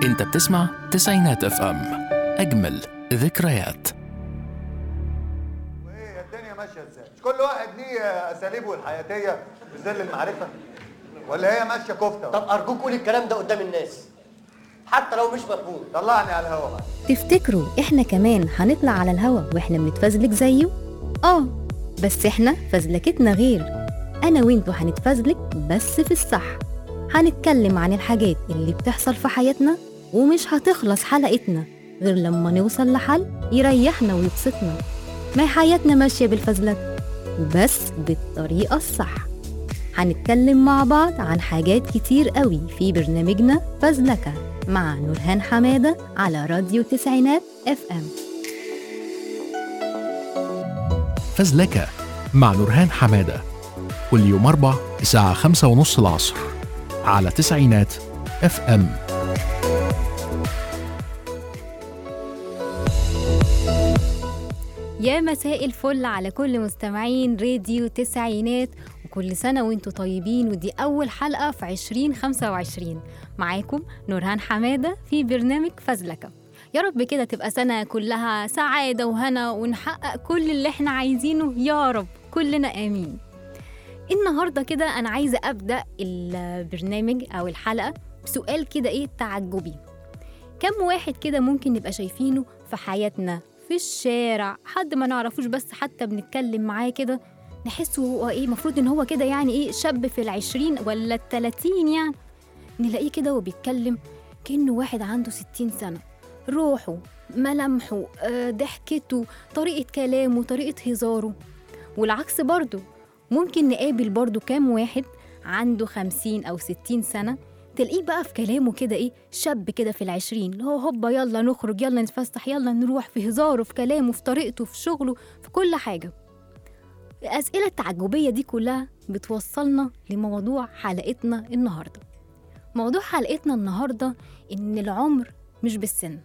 انت بتسمع تسعينات اف ام، اجمل ذكريات. وايه الدنيا ماشيه ازاي؟ مش كل واحد ليه اساليبه الحياتيه في ظل المعرفه، ولا هي ماشيه كفته؟ طب ارجوك قول الكلام ده قدام الناس حتى لو مش مفهوم. طلعني على الهوا بقى. تفتكروا احنا كمان هنطلع على الهوا واحنا بنتفزلك زيه؟ بس احنا فزلكتنا غير. انا وانتوا هنتفزلك بس في الصح. هنتكلم عن الحاجات اللي بتحصل في حياتنا، ومش هتخلص حلقتنا غير لما نوصل لحل يريحنا ويبسطنا. ما حياتنا ماشية بالفزلك بس بالطريقة الصح. هنتكلم مع بعض عن حاجات كتير قوي في برنامجنا فزلكة مع نورهان حمادة على راديو تسعينات اف ام. فزلكة مع نورهان حمادة كل يوم 4 الساعة 5:30 العصر على تسعينات اف ام. يا مساء الفل على كل مستمعين راديو تسعينات، وكل سنة وانتوا طيبين. ودي أول حلقة في 2025. معاكم نورهان حمادة في برنامج فزلكة. يا رب كده تبقى سنة كلها سعادة وهنا، ونحقق كل اللي احنا عايزينه يا رب، كلنا آمين. النهاردة كده أنا عايزة أبدأ البرنامج أو الحلقة بسؤال كده تعجبي. كم واحد كده ممكن نبقى شايفينه في حياتنا، في الشارع، حد ما نعرفوش بس حتى بنتكلم معاه كده نحسه هو مفروض ان هو كده شاب في 20 ولا 30، نلاقيه كده وبيتكلم كأنه واحد عنده 60 سنة. روحه، ملامحه، ضحكته، طريقة كلامه، طريقة هزاره. والعكس برضو ممكن نقابل برضو كام واحد عنده 50 أو 60 سنة، تلاقيه بقى في كلامه كده شاب كده في 20، اللي هو هوبا يلا نخرج، يلا نتفسح، يلا نروح، في هزاره، في كلامه، في طريقته، في شغله، في كل حاجة. الأسئلة التعجبية دي كلها بتوصلنا لموضوع حلقتنا النهاردة. موضوع حلقتنا النهاردة إن العمر مش بالسن.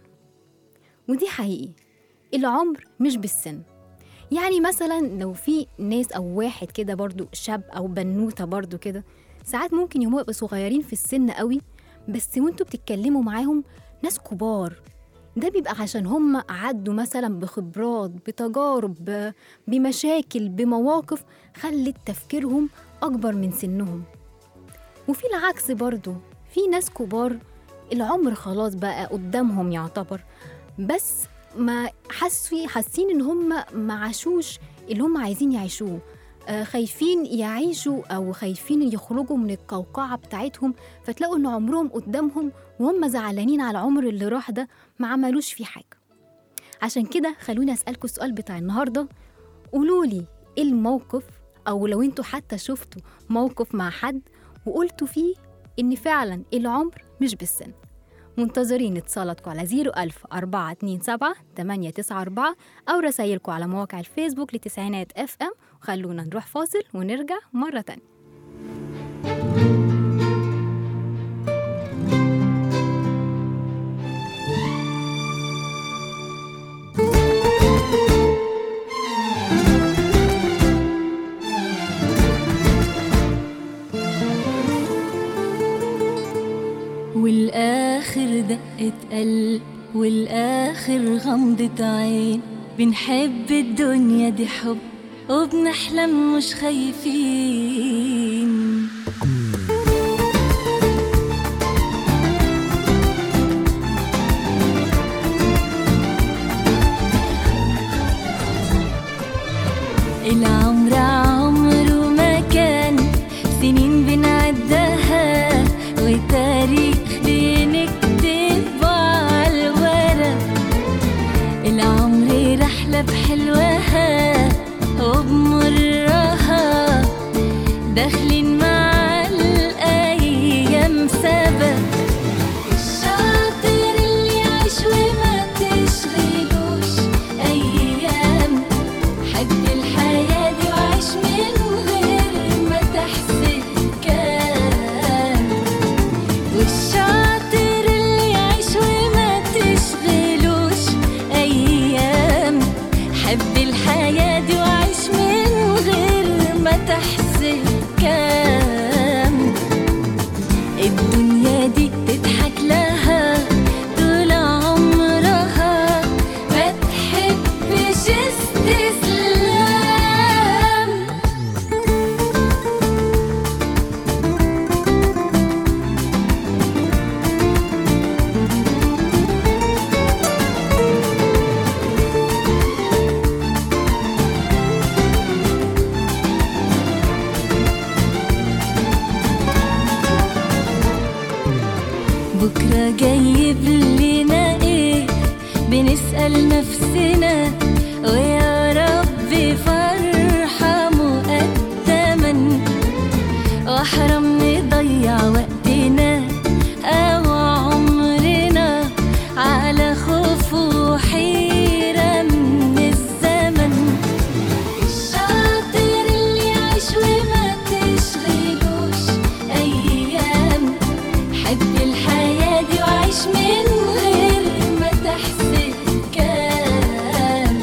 ودي حقيقي، العمر مش بالسن. يعني مثلا لو في ناس أو واحد كده برضو شاب أو بنوتة برضو كده، ساعات ممكن يبقوا صغيرين في السن قوي، بس وانتوا بتتكلموا معاهم ناس كبار. ده بيبقى عشان هم عدوا مثلا بخبرات، بتجارب، بمشاكل، بمواقف خلت تفكيرهم أكبر من سنهم. وفي العكس برضو في ناس كبار العمر خلاص بقى قدامهم يعتبر، بس ما حاسين ان هم ما عاشوش اللي هم عايزين يعيشوه، خايفين يعيشوا أو خايفين يخرجوا من القوقعة بتاعتهم، فتلاقوا إن عمرهم قدامهم وهم زعلانين على العمر اللي راح ده ما عملوش فيه حاجة. عشان كده خلوني أسألكوا السؤال بتاع النهاردة. قولولي إيه الموقف، أو لو انتوا حتى شفتوا موقف مع حد وقلتوا فيه إن فعلا العمر مش بالسن. منتظرين اتصالاتكم على 010427894 أو رسائلكم على مواقع الفيسبوك لتسعينات اف ام. خلونا نروح فاصل ونرجع مرة تانية. والآخر دقة قلب، والآخر غمضة عين، بنحب الدنيا دي حب وبنحلم مش خايفين. العمر عمره ما كان سنين بنعدها، وتاريخ بنكتب على الورق. العمر رحلة بحلوها وبمرها، داخلين مع الأيام سبق. الشاطر اللي يعيش وما تشغلوش أيام، حب الحياة دي وعيش من غير ما تحسب كام. والشاطر بكرة جايب لنا ايه؟ بنسأل نفسنا، ويا رب فرحة مقدما، واحرم نضيع وقتنا أو عمرنا على خوف وحيرة من الزمن. الشاطر اللي يعيش وما تشغلوش أيام، حب الحياة دي وعيش من غير ما تحسب كام.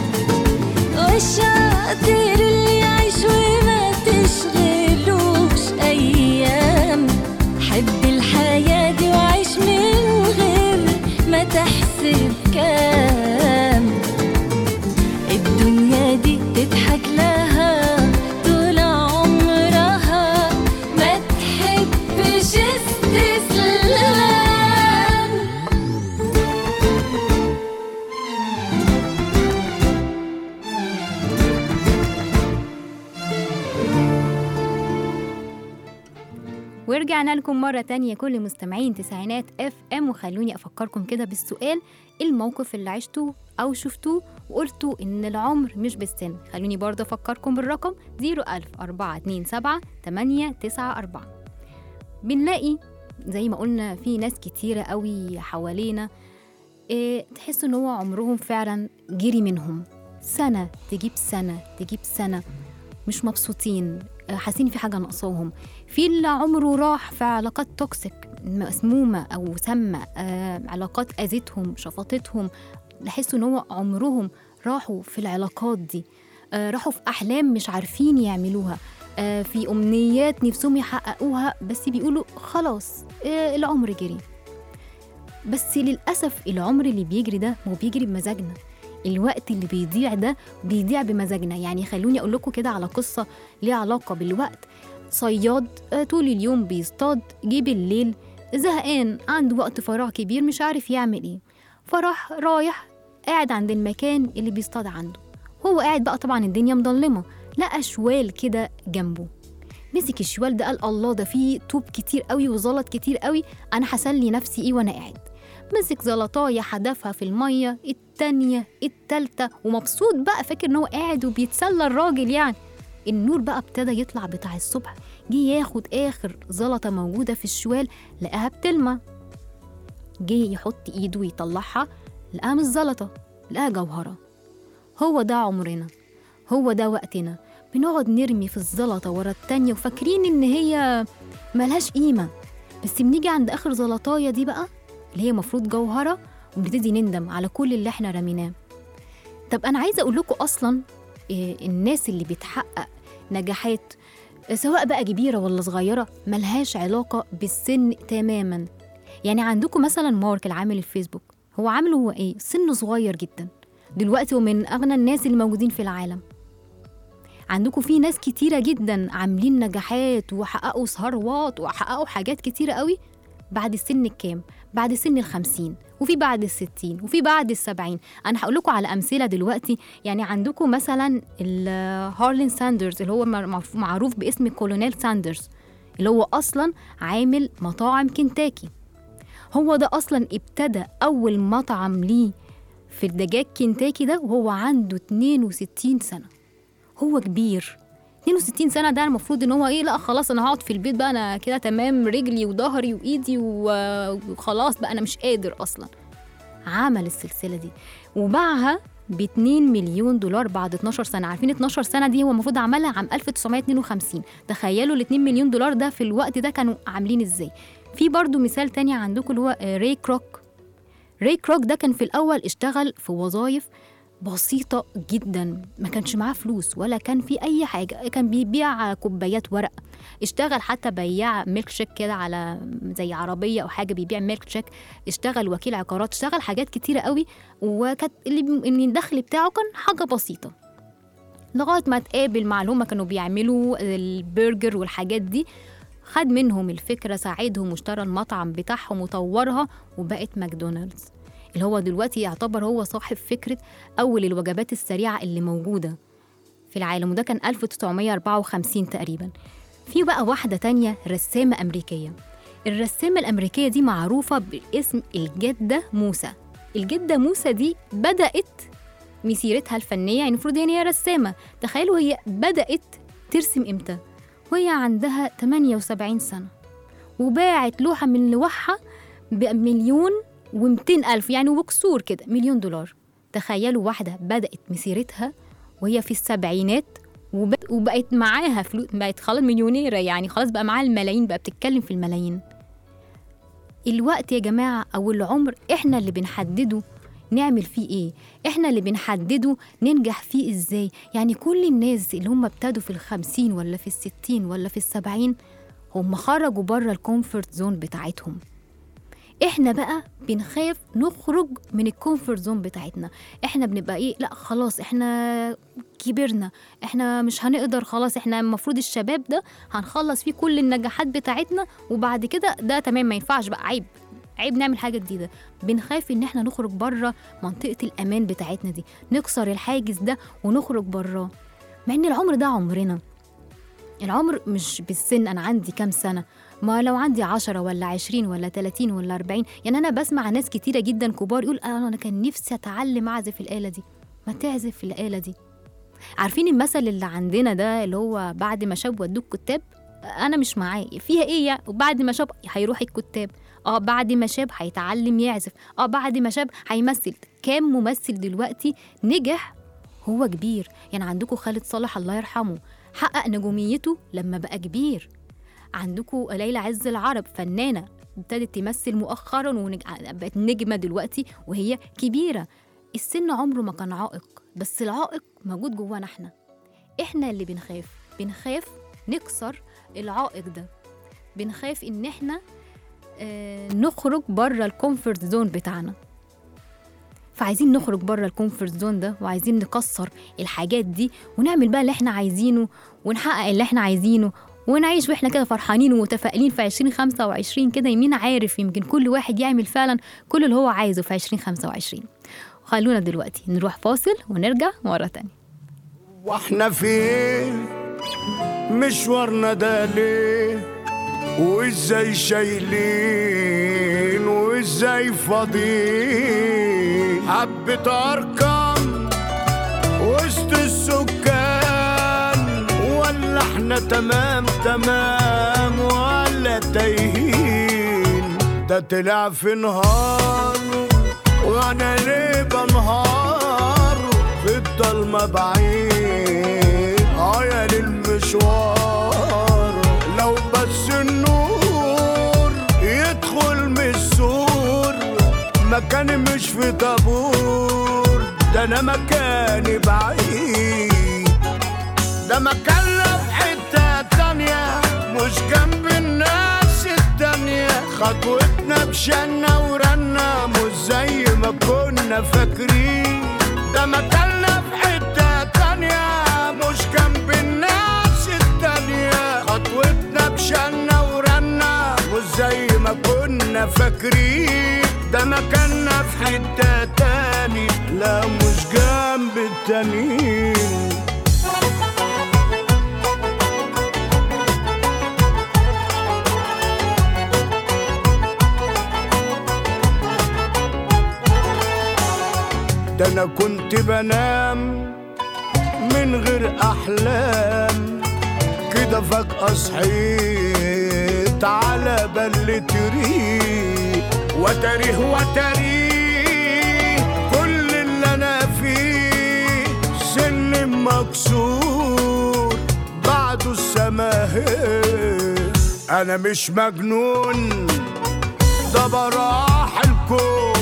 والشاطر اللي يعيش وما تشغلوش أيام، حب الحياة دي وعيش من غير ما تحسب كام. الدنيا دي تضحك لها طول عمرها، ما تحبش استسلام. ورجعنا لكم مرة تانية كل مستمعين تسعينات FM، وخلوني أفكركم كده بالسؤال: الموقف اللي عشتوه أو شفتوه وقلتوا إن العمر مش بالسن. خلوني برضه أفكركم بالرقم 004278894. بنلاقي زي ما قلنا في ناس كتيرة قوي حوالينا تحسوا إن هو عمرهم فعلا جري منهم، سنة تجيب سنة تجيب سنة، مش مبسوطين، حاسين في حاجة ناقصاهم. في اللي عمره راح في علاقات توكسيك مسمومة أو سامة، علاقات أذتهم شفطتهم، لحسوا إن هو عمرهم راحوا في العلاقات دي، راحوا في أحلام مش عارفين يعملوها، في أمنيات نفسهم يحققوها بس بيقولوا خلاص العمر جري. بس للأسف العمر اللي بيجري ده هو بيجري بمزاجنا، الوقت اللي بيضيع ده بيضيع بمزاجنا. يعني خلوني أقول لكم كده على قصة ليها علاقة بالوقت. صياد طول اليوم بيصطاد، جه بالليل زهقان عنده وقت فراغ كبير مش عارف يعمل ايه، فراح رايح قاعد عند المكان اللي بيصطاد عنده. هو قاعد بقى طبعا الدنيا مظلمة، لقى شوال كده جنبه، مسك الشوال ده قال الله ده فيه طوب كتير قوي وزلط كتير قوي، انا هسلي نفسي ايه وانا قاعد. مسك زلطاية حدفها في المية، التانية التالتة، ومبسوط بقى فاكر ان هو قاعد وبيتسلى الراجل يعني. النور بقى ابتدى يطلع بتاع الصبح، جه ياخد آخر زلطة موجودة في الشوال لقاها بتلمع، جه يحط إيده ويطلعها لقاها مش زلطة، لقاها جوهرة. هو ده عمرنا، هو ده وقتنا، بنقعد نرمي في الزلطة ورا التانية وفاكرين إن هي ملهاش قيمة، بس بنيجي عند آخر زلطاية دي بقى اللي هي مفروض جوهرة وبنبتدي نندم على كل اللي احنا رميناه. طب أنا عايزة أقول لكم أصلاً الناس اللي بتحقق نجاحات سواء بقى كبيرة ولا صغيرة ملهاش علاقة بالسن تماماً. يعني عندكم مثلاً مارك العامل الفيسبوك، هو عامله هو إيه؟ سنه صغير جداً، دلوقتي ومن أغنى الناس اللي موجودين في العالم. عندكم في ناس كتيرة جداً عاملين نجاحات وحققوا ثروات وحققوا حاجات كتيرة قوي بعد السن الكام؟ بعد سن 50، وفي بعد 60، وفي بعد 70. أنا هقول لكم على أمثلة دلوقتي. يعني عندكم مثلا هارلين ساندرز اللي هو معروف باسم كولونيل ساندرز، اللي هو أصلا عامل مطاعم كنتاكي. هو ده أصلا ابتدى أول مطعم ليه في الدجاج كنتاكي ده وهو عنده 62 سنة. هو كبير، 62 سنة ده المفروض ان هو ايه، لا خلاص انا هقعد في البيت بقى، انا كده تمام، رجلي وظهري وايدي وخلاص بقى انا مش قادر اصلا. عمل السلسلة دي وباعها ب$2 مليون بعد 12 سنة. عارفين 12 سنة دي هو المفروض عملها عام 1952. تخيلوا ال$2 مليون ده في الوقت ده كانوا عاملين ازاي. في برضو مثال تاني عندكم اللي هو راي كروك. راي كروك ده كان في الأول اشتغل في وظائف بسيطة جدا، ما كانش معاه فلوس ولا كان في أي حاجة، كان بيبيع كوبايات ورق، اشتغل حتى بياع ميلك شيك كده على زي عربية أو حاجة بيبيع ميلك شيك، اشتغل وكيل عقارات، اشتغل حاجات كتيرة قوي، وكانت اللي من الدخل بتاعه كان حاجة بسيطة لغاية ما تقابل مع اللي هما كانوا بيعملوا البرجر والحاجات دي. خد منهم الفكرة، ساعدهم واشترى المطعم بتاعهم وطورها وبقت ماكدونالدز، اللي هو دلوقتي يعتبر هو صاحب فكرة أول الوجبات السريعة اللي موجودة في العالم، وده كان 1954 تقريبا. في بقى واحدة تانية رسامة أمريكية الرسامة الأمريكية دي معروفة باسم الجدة موسى. الجدة موسى دي بدأت مسيرتها الفنية، يعني المفروض هي رسامة. تخيلوا هي بدأت ترسم إمتى؟ وهي عندها 78 سنة، وباعت لوحة من لوحها ب1,200,000 يعني وبكسور كده $1,000,000. تخيلوا واحدة بدأت مسيرتها وهي في السبعينات وبقت معاها فلوس، بقت خلاص مليونيرة، يعني خلاص بقى معاها الملايين، بقى بتتكلم في الملايين. الوقت يا جماعة أو العمر إحنا اللي بنحدده نعمل فيه إيه، إحنا اللي بنحدده ننجح فيه إزاي. يعني كل الناس اللي هم ابتدوا في 50 ولا في 60 ولا في 70 هم خرجوا بره الكومفورت زون بتاعتهم. إحنا بقى بنخاف نخرج من الكومفورت زون بتاعتنا. إحنا بنبقى إيه، لا خلاص إحنا كبرنا، إحنا مش هنقدر، خلاص إحنا المفروض الشباب ده هنخلص فيه كل النجاحات بتاعتنا وبعد كده ده تمام، ما ينفعش بقى، عيب نعمل حاجة جديدة. بنخاف إن إحنا نخرج بره منطقة الأمان بتاعتنا دي، نكسر الحاجز ده ونخرج بره، مع إن العمر ده عمرنا. العمر مش بالسن، أنا عندي كام سنة، ما لو عندي 10 ولا 20 ولا 30 ولا 40. يعني أنا بسمع ناس كتيرة جدا كبار يقول أنا كان نفسي أتعلم أعزف الآلة دي. ما تعزف الآلة دي. عارفين المثل اللي عندنا ده اللي هو بعد ما شاب ودوك كتاب؟ أنا مش معاه، فيها إيه يعني؟ وبعد ما شاب هيروح الكتاب، بعد ما شاب هيتعلم يعزف، بعد ما شاب هيمثل. كام ممثل دلوقتي نجح هو كبير؟ يعني عندكم خالد صالح الله يرحمه حقق نجوميته لما بقى كبير. عندكم ليلى عز العرب فنانة ابتدت تمثل مؤخرا وبقت نجمة دلوقتي وهي كبيرة. السن عمره ما كان عائق، بس العائق موجود جوانا احنا اللي بنخاف نكسر العائق ده، بنخاف ان احنا نخرج بره الكومفورت زون بتاعنا. فعايزين نخرج بره الكومفورت زون ده وعايزين نكسر الحاجات دي ونعمل بقى اللي احنا عايزينه ونحقق اللي احنا عايزينه ونعيش واحنا كده فرحانين ومتفائلين في 2025 كده. يمين عارف يمكن كل واحد يعمل فعلا كل اللي هو عايزه في 2025. خلونا دلوقتي نروح فاصل ونرجع مرة تانية. واحنا فين مشوارنا ده ليه، وازاي شايلين وازاي فاضيين، حبة ارقام وسط السكان، ولا احنا تمام ولا تايهين. ده طلع في نهار وانا ليه بنهار في الضلمة بعيد يا للمشوار. لو بس النور يدخل من السور، مكاني مش في طابور، ده انا مكاني بعيد، ده مكاننا في حتة تانية مش جنب الناس التانية. خطوتنا بشنا ورنا مش زي ما كنا فاكرين، ده مكاننا في حتة تانية مش جنب الناس التانية. خطوتنا بشنا ورنا مش زي ما كنا فاكرين، ده مكاننا في حتة تاني لا مش جنب التانيين. ده أنا كنت بنام من غير أحلام كده، فجأة صحيت على بلة ريق، وتاريه كل اللي أنا فيه. سن مكسور بعده السماهير، أنا مش مجنون ده براح الكون.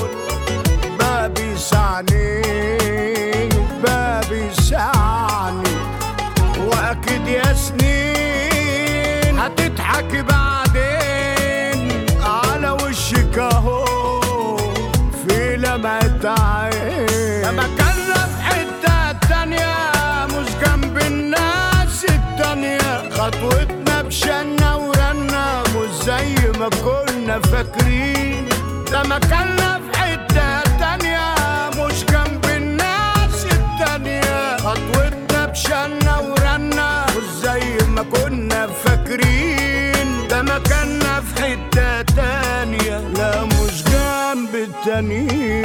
بابي سعني واكيد يا سنين هتضحك بعدين على وشك اهو في لمعة عين. مكاننا في حتة تانية مش جنب الناس التانية. خطوتنا بشنا ورنا مش زي ما كنا فاكرين، ده مكاننا في حتة تانية مش جنب الناس التانية. خطوتنا بشنا ورنا مش زي ما كنا فاكرين، ده مكاننا في حتة سنين.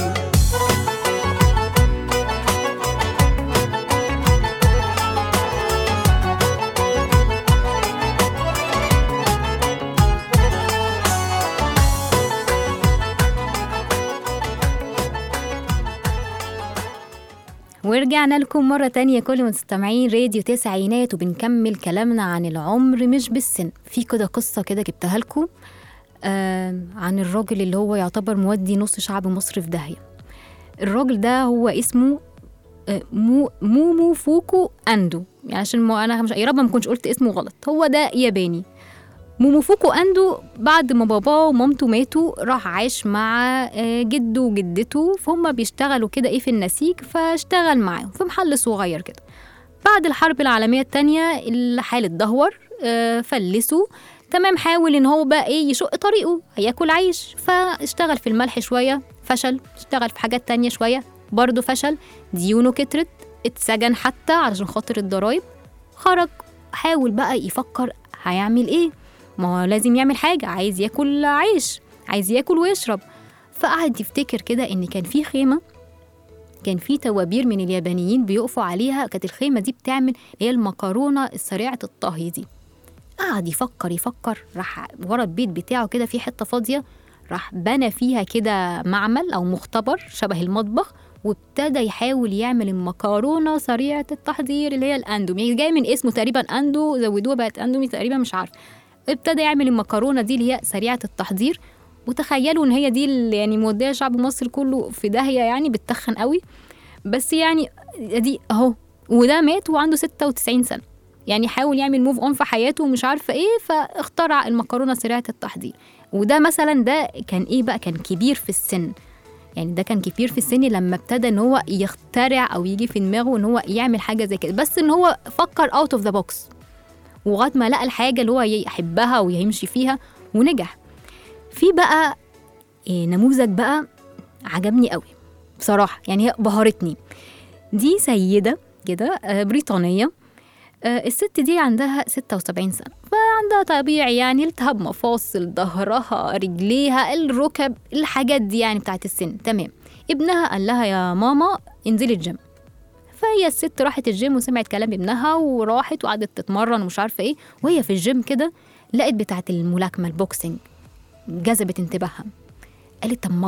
ورجعنا لكم مرة تانية كل مستمعين راديو تسعينات، وبنكمل كلامنا عن العمر مش بالسن. في كده قصة كده جبتها لكم عن الراجل اللي هو يعتبر مودي نص شعب مصر في داهية. الراجل ده هو اسمه موموفوكو أندو، يعني عشان أنا مش يا رب ما كنتش قلت اسمه غلط. هو ده ياباني. موموفوكو أندو بعد ما باباه ومامته ماتوا راح عاش مع جده وجدته، فهم بيشتغلوا كده ايه في النسيج، فاشتغل معاهم في محل صغير كده. بعد الحرب العالمية التانية الحال اتدهور، فلسوا تمام. حاول ان هو بقى ايه يشق طريقه، هياكل عيش، فاشتغل في الملح شوية فشل، اشتغل في حاجات تانية شوية برضو فشل، ديونه كترت، اتسجن حتى علشان خاطر الضرايب. خرج حاول بقى يفكر هيعمل ايه، ما هو لازم يعمل حاجة، عايز ياكل عيش، عايز ياكل ويشرب. فقعد يفتكر كده ان كان في خيمة، كان في توابير من اليابانيين بيقفوا عليها، كانت الخيمة دي بتعمل هي المكرونة السريعة الطهي دي. قعد يفكر، راح ورا البيت بتاعه كده في حتة فاضية، راح بنى فيها كده معمل أو مختبر شبه المطبخ، وابتدى يحاول يعمل المكرونة سريعة التحضير اللي هي الأندومي، جاي من اسمه تقريبا أندو، زودوها بقت أندومي تقريبا، مش عارف. ابتدى يعمل المكرونة دي اللي هي سريعة التحضير، وتخيلوا ان هي دي اللي يعني مودية شعب مصر كله في داهية، يعني بتخن قوي. بس يعني دي اهو، وده مات وعنده 96 سنة، يعني حاول يعمل موف اون في حياته ومش عارفة ايه، فاخترع المكرونة سريعة التحضير. وده مثلا ده كان ايه بقى، كان كبير في السن، يعني ده كان كبير في السن لما ابتدى ان هو يخترع او يجي في دماغه ان هو يعمل حاجة زي كده، بس ان هو فكر اوت اوف ذا بوكس، وغاية ما لقى الحاجة اللي هو يحبها ويمشي فيها ونجح. في بقى نموذج بقى عجبني قوي بصراحة، يعني هي بهرتني. دي سيدة كده بريطانية، الست دي عندها 76 سنة، فعندها طبيعي يعني التهاب مفاصل، ظهرها، رجليها، الركب، الحاجات دي يعني بتاعت السن تمام. ابنها قال لها يا ماما انزلي الجيم، فهي الست راحت الجيم وسمعت كلام ابنها وراحت وقعدت تتمرن ومش عارفة ايه. وهي في الجيم كده لقت بتاعت الملاكمة البوكسينج، جذبت انتباهها، قالت طب ما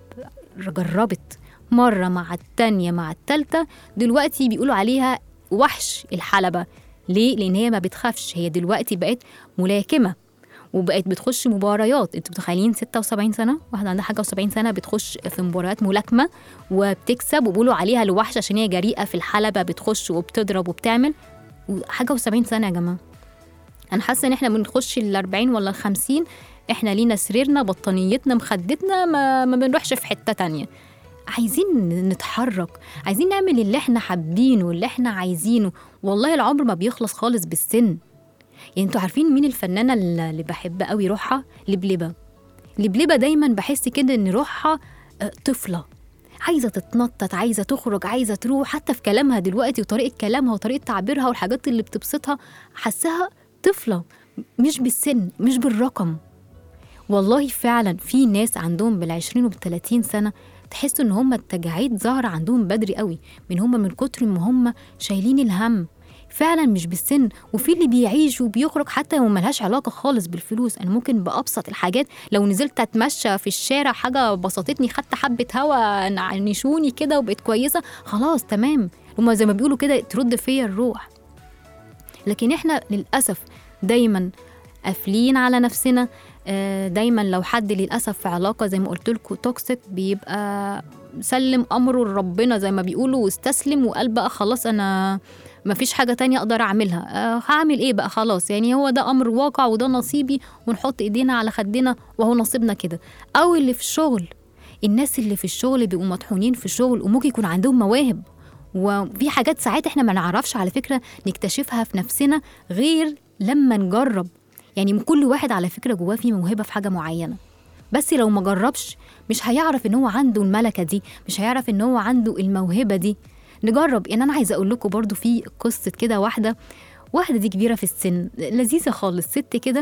جربت مرة مع التانية مع التالتة، دلوقتي بيقولوا عليها وحش الحلبة. ليه؟ لأن هي ما بتخافش، هي دلوقتي بقت ملاكمة وبقت بتخش مباريات. انتوا متخيلين 76 سنة واحدة عندها حاجة و70 سنة بتخش في مباريات ملاكمة وبتكسب، وبيقولوا عليها الوحش عشان هي جريئة في الحلبة، بتخش وبتضرب وبتعمل حاجة و70 سنة. يا جماعة أنا حاسة إن إحنا بنخش 40 ولا 50، إحنا لينا سريرنا، بطانيتنا، مخدتنا، ما بنروحش في حتة تانية. عايزين نتحرك، عايزين نعمل اللي إحنا حابينه واللي إحنا عايزينه. والله العمر ما بيخلص خالص بالسن. يعني انتوا عارفين مين الفنانة اللي بحب قوي روحها؟ لبلبة دايما بحس كده ان روحها طفلة، عايزة تتنطط، عايزة تخرج، عايزة تروح. حتى في كلامها دلوقتي وطريقة كلامها وطريقة تعبيرها والحاجات اللي بتبسطها، حسها طفلة، مش بالسن، مش بالرقم. والله فعلا في ناس عندهم بال20 وبال30 سنة تحس ان هم التجاعيد ظاهرة عندهم بدري قوي، من كتر ما هم شايلين الهم، فعلا مش بالسن. وفي اللي بيعيش وبيخرج حتى لو ملهاش علاقة خالص بالفلوس. أنا ممكن بأبسط الحاجات لو نزلت أتمشى في الشارع حاجة بسطتني، خدت حبة هوا نشوني كده وبقيت كويسة، خلاص تمام، هما زي ما بيقولوا كده ترد فيا الروح. لكن إحنا للأسف دايما قافلين على نفسنا. دايما لو حد للأسف في علاقة زي ما قلت لكم توكسيك، بيبقى سلم أمره لربنا زي ما بيقولوا واستسلم، وقال بقى خلاص أنا ما فيش حاجة تانية أقدر أعملها، هعمل إيه بقى خلاص، يعني هو ده أمر واقع وده نصيبي، ونحط إيدينا على خدنا وهو نصيبنا كده. أو اللي في الشغل، الناس اللي في الشغل بيبقوا مطحونين في الشغل وممكن يكون عندهم مواهب، وفي حاجات ساعات إحنا ما نعرفش على فكرة نكتشفها في نفسنا غير لما نجرب. يعني كل واحد على فكرة جواه في موهبة في حاجة معينة، بس لو ما جربش مش هيعرف إن هو عنده الملكة دي، مش هيعرف إن هو عنده الموهبة دي. نجرب. يعني أنا عايزة أقول لكم برضو في قصة كده، واحدة دي كبيرة في السن، لذيذة خالص، ست كده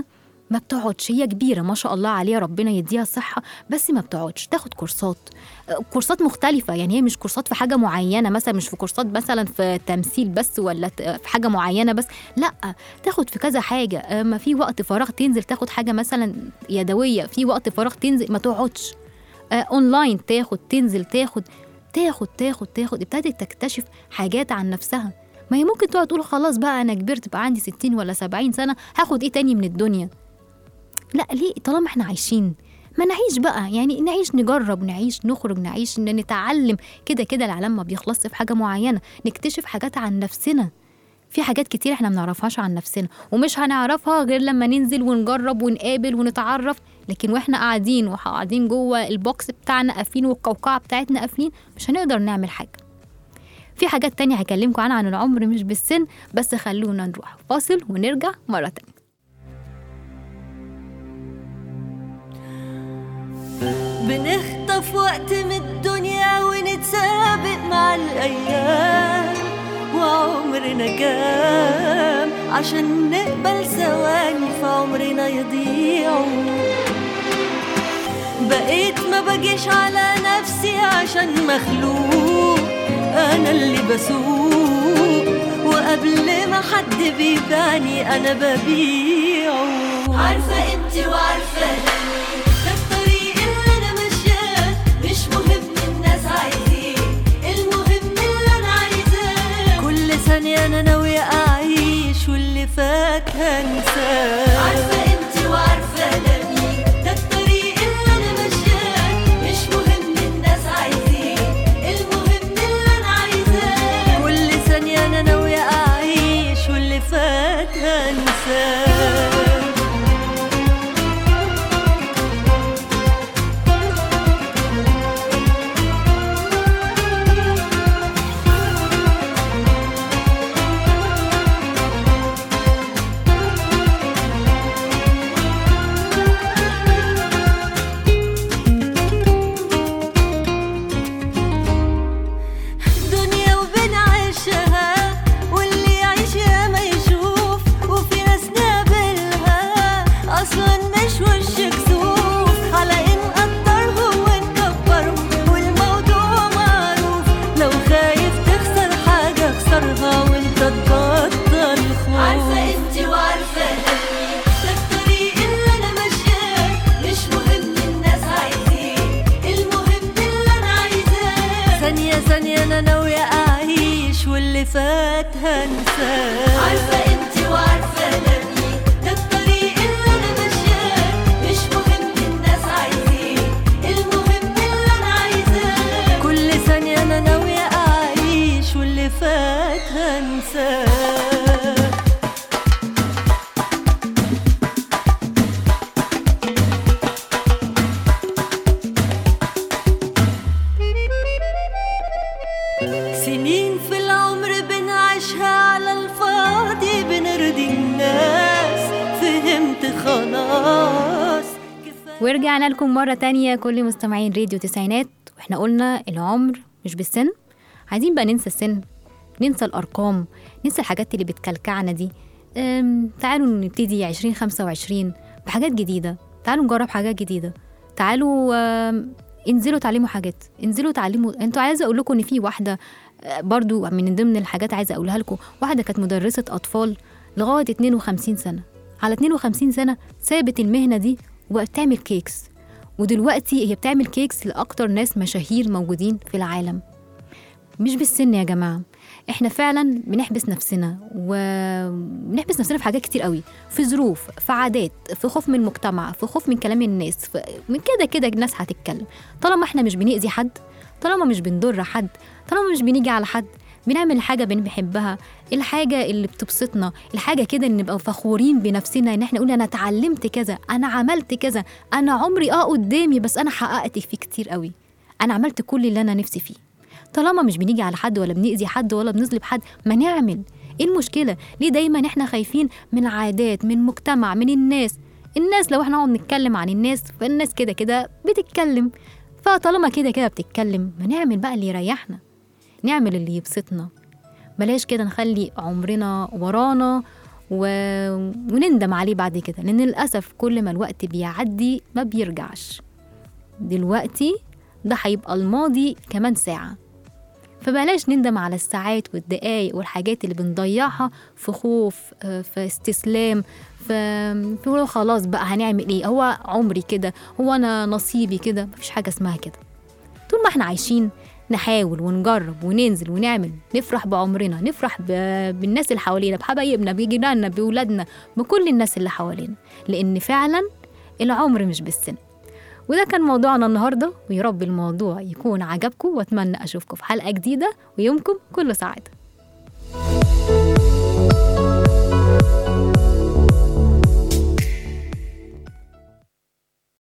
ما بتقعدش، هي كبيرة ما شاء الله عليها ربنا يديها الصحة، بس ما بتقعدش، تاخد كورسات مختلفة. يعني هي مش كورسات في حاجة معينة، مثلا مش في كورسات مثلا في تمثيل بس ولا في حاجة معينة بس، لا، تاخد في كذا حاجة. ما في وقت فراغ تنزل تاخد حاجة مثلا يدوية، في وقت فراغ تنزل ما تقعدش، اونلاين تنزل تاخد. ابتدت تكتشف حاجات عن نفسها. ما هي ممكن تقعد تقول خلاص بقى أنا كبرت بقى عندي 60 ولا 70 سنة، هاخد إيه تاني من الدنيا؟ لا، ليه؟ طالما إحنا عايشين ما نعيش بقى، يعني نعيش، نجرب، نعيش، نخرج، نعيش، نتعلم. كده العالم ما بيخلصش في حاجة معينة، نكتشف حاجات عن نفسنا. في حاجات كتير إحنا منعرفهاش عن نفسنا، ومش هنعرفها غير لما ننزل ونجرب ونقابل ونتعرف. لكن وإحنا قاعدين جوه البوكس بتاعنا قافلين والقوقعة بتاعتنا قافلين، مش هنقدر نعمل حاجة. في حاجات تانية هكلمكم عنها عن العمر مش بالسن، بس خلونا نروح فاصل ونرجع مرة تانية. بنخطف وقت من الدنيا ونتسابق مع الأيام، وعمرنا كام عشان نقبل ثواني في عمرنا يضيعوا. بقيت ما بجيش على نفسي عشان مخلوق، أنا اللي بسوق، وقبل ما حد بيباني أنا ببيعه. عارفة قيمتي وعارفة دمي، ده الطريق اللي أنا ماشياه، مش مهم الناس عايزين، المهم اللي أنا عايزاه. كل ثانية أنا ناوية أعيش واللي فات هنساه. عارفة قيمتي وعارفة دمي، ده الطريق اللي أنا ماشياه، مش مهم الناس عايزين، المهم اللي أنا عايزاه. كل ثانية أنا ناوية أعيش واللي فات هنساه. فات هنساه. عارفة قيمتي وعارفة دمي، ده الطريق اللي أنا ماشياه، مش مهم الناس عايزين، المهم اللي أنا عايزاه. كل ثانية أنا ناوية أعيش واللي فات هنساه. سنين في العمر بنعيشها على الفاضي، بنرضي الناس، فهمت خلاص. ورجعنا لكم مرة تانية كل مستمعين راديو تسعينات. واحنا قلنا العمر مش بالسن، عايزين بقى ننسى السن، ننسى الأرقام، ننسى الحاجات اللي بتكلكعنا دي. تعالوا نبتدي 2025 بحاجات جديدة، تعالوا نجرب حاجات جديدة، تعالوا انزلوا تعلموا حاجات، انزلوا تعلموا. انتوا عايزة اقول لكم ان في واحدة برضو من ضمن الحاجات عايزة اقولها لكم، واحدة كانت مدرسة اطفال لغاية 52 سنة. على 52 سنة سابت المهنة دي وبقت تعمل كيكس، ودلوقتي هي بتعمل كيكس لأكتر ناس مشاهير موجودين في العالم. مش بالسن يا جماعة، احنا فعلا بنحبس نفسنا، وبنحبس نفسنا في حاجات كتير قوي، في ظروف، في عادات، في خوف من المجتمع، في خوف من كلام الناس، من كده الناس هتتكلم. طالما احنا مش بنأذي حد، طالما مش بنضر حد، طالما مش بنيجي على حد، بنعمل حاجة بنحبها، الحاجة اللي بتبسطنا، الحاجة كده اللي نبقى فخورين بنفسنا، ان احنا نقول انا اتعلمت كذا، انا عملت كذا، انا عمري قدامي بس انا حققت فيه كتير قوي، انا عملت كل اللي انا نفسي فيه. طالما مش بنيجي على حد ولا بنأذي حد ولا بنظلم حد، ما نعمل. ايه المشكلة؟ ليه دايما احنا خايفين من عادات، من مجتمع، من الناس لو احنا نقعد نتكلم عن الناس، فالناس كده بتتكلم، فطالما كده بتتكلم، ما نعمل بقى اللي يريحنا، نعمل اللي يبسطنا. بلاش كده نخلي عمرنا ورانا ونندم عليه بعد كده، لأن للأسف كل ما الوقت بيعدي ما بيرجعش. دلوقتي ده هيبقى الماضي كمان ساعة، فبلاش نندم على الساعات والدقايق والحاجات اللي بنضيعها في خوف، في استسلام، في خلاص بقى هنعمل ايه، هو عمري كده، هو انا نصيبي كده. مفيش حاجة اسمها كده. طول ما احنا عايشين نحاول ونجرب وننزل ونعمل، نفرح بعمرنا، نفرح بالناس اللي حوالينا، بحبايبنا، بجيراننا، بولادنا، بكل الناس اللي حوالينا، لأن فعلا العمر مش بالسن. وده كان موضوعنا النهاردة، ويا رب الموضوع يكون عجبكم، واتمنى أشوفكم في حلقة جديدة، ويومكم كله سعادة.